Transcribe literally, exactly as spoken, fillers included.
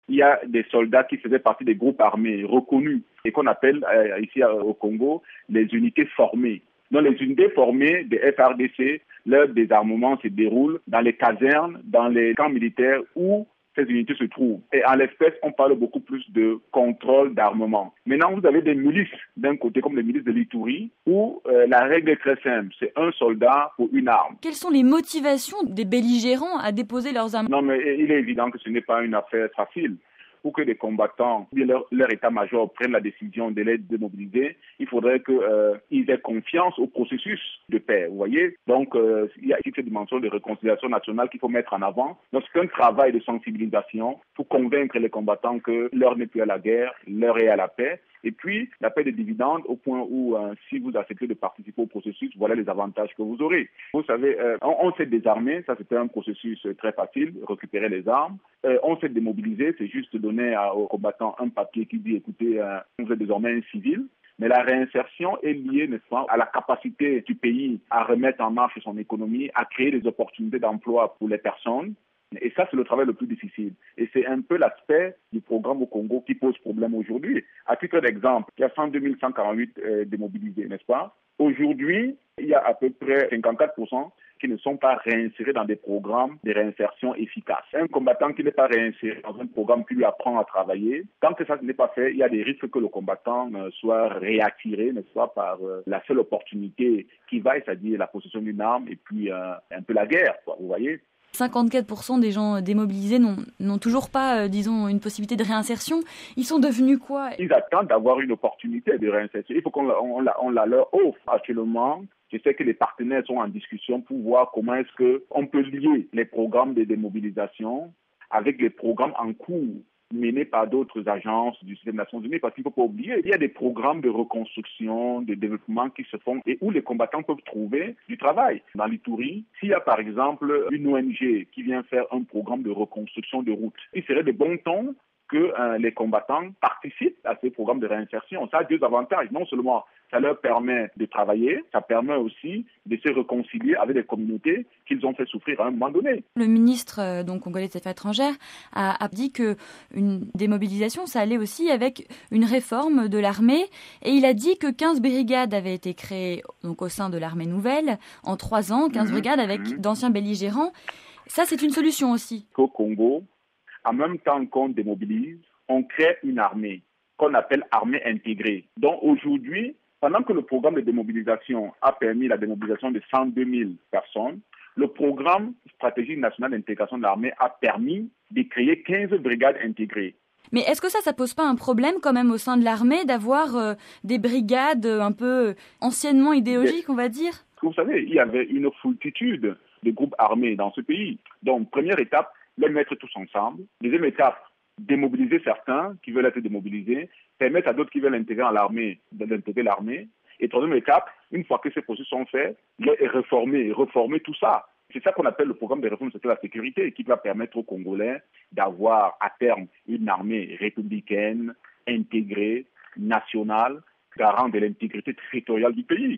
il y a des soldats qui faisaient partie des groupes armés reconnus et qu'on appelle euh, ici euh, au Congo les unités formées. Dans les unités formées des F A R D C, leur désarmement se déroule dans les casernes, dans les camps militaires où ces unités se trouvent. Et en l'espèce, on parle beaucoup plus de contrôle d'armement. Maintenant, vous avez des milices d'un côté, comme les milices de l'Ituri, où euh, la règle est très simple, c'est un soldat pour une arme. Quelles sont les motivations des belligérants à déposer leurs armes? Non, mais il est évident que ce n'est pas une affaire facile. Pour que les combattants, leur, leur état-major prennent la décision de les démobiliser, il faudrait qu'ils euh, aient confiance au processus de paix, vous voyez. Donc, euh, il y a cette dimension de réconciliation nationale qu'il faut mettre en avant. Donc, c'est un travail de sensibilisation pour convaincre les combattants que l'heure n'est plus à la guerre, l'heure est à la paix. Et puis, la paix des dividendes au point où, euh, si vous acceptez de participer au processus, voilà les avantages que vous aurez. Vous savez, euh, on, on s'est désarmé, ça c'était un processus très facile, récupérer les armes. Euh, on s'est démobilisé, c'est juste donner à, aux combattants un papier qui dit, écoutez, euh, vous êtes désormais un civil. Mais la réinsertion est liée, n'est-ce pas, à la capacité du pays à remettre en marche son économie, à créer des opportunités d'emploi pour les personnes. Et ça, c'est le travail le plus difficile. Et c'est un peu l'aspect du programme au Congo qui pose problème aujourd'hui. À titre d'exemple, il y a cent deux mille cent quarante-huit euh, démobilisés, n'est-ce pas? Aujourd'hui, il y a à peu près cinquante-quatre pour cent qui ne sont pas réinsérés dans des programmes de réinsertion efficaces. Un combattant qui n'est pas réinséré dans un programme qui lui apprend à travailler, tant que ça n'est pas fait, il y a des risques que le combattant euh, soit réattiré, n'est-ce pas, par euh, la seule opportunité qui va, c'est-à-dire la possession d'une arme et puis euh, un peu la guerre, quoi, vous voyez. cinquante-quatre pour cent des gens démobilisés n'ont, n'ont toujours pas, euh, disons, une possibilité de réinsertion. Ils sont devenus quoi? Ils attendent d'avoir une opportunité de réinsertion. Il faut qu'on la, on la, on la leur offre actuellement. Je sais que les partenaires sont en discussion pour voir comment est-ce qu'on peut lier les programmes de démobilisation avec les programmes en cours menés par d'autres agences du système des Nations Unies, parce qu'il ne faut pas oublier, il y a des programmes de reconstruction, de développement qui se font et où les combattants peuvent trouver du travail. Dans l'Ituri, s'il y a par exemple une O N G qui vient faire un programme de reconstruction de routes, il serait de bon ton que euh, les combattants participent à ces programmes de réinsertion. Ça a deux avantages. Non seulement ça leur permet de travailler, ça permet aussi de se réconcilier avec des communautés qu'ils ont fait souffrir à un moment donné. Le ministre euh, donc congolais des Affaires étrangères a, a dit que une démobilisation, ça allait aussi avec une réforme de l'armée. Et il a dit que quinze brigades avaient été créées donc, au sein de l'armée nouvelle en trois ans, quinze mmh, brigades avec mmh. d'anciens belligérants. Ça, c'est une solution aussi. Au Congo, en même temps qu'on démobilise, on crée une armée qu'on appelle armée intégrée. Donc aujourd'hui, pendant que le programme de démobilisation a permis la démobilisation de cent deux mille personnes, le programme stratégique national d'intégration de l'armée a permis de créer quinze brigades intégrées. Mais est-ce que ça, ça pose pas un problème quand même au sein de l'armée d'avoir euh, des brigades un peu anciennement idéologiques, on va dire? Vous savez, il y avait une foultitude de groupes armés dans ce pays. Donc, première étape, les mettre tous ensemble. Deuxième étape, démobiliser certains qui veulent être démobilisés, permettre à d'autres qui veulent intégrer à l'armée d'intégrer l'armée. Et troisième étape, une fois que ces processus sont faits, les réformer, reformer tout ça. C'est ça qu'on appelle le programme de réforme de la sécurité qui va permettre aux Congolais d'avoir à terme une armée républicaine, intégrée, nationale, garant de l'intégrité territoriale du pays.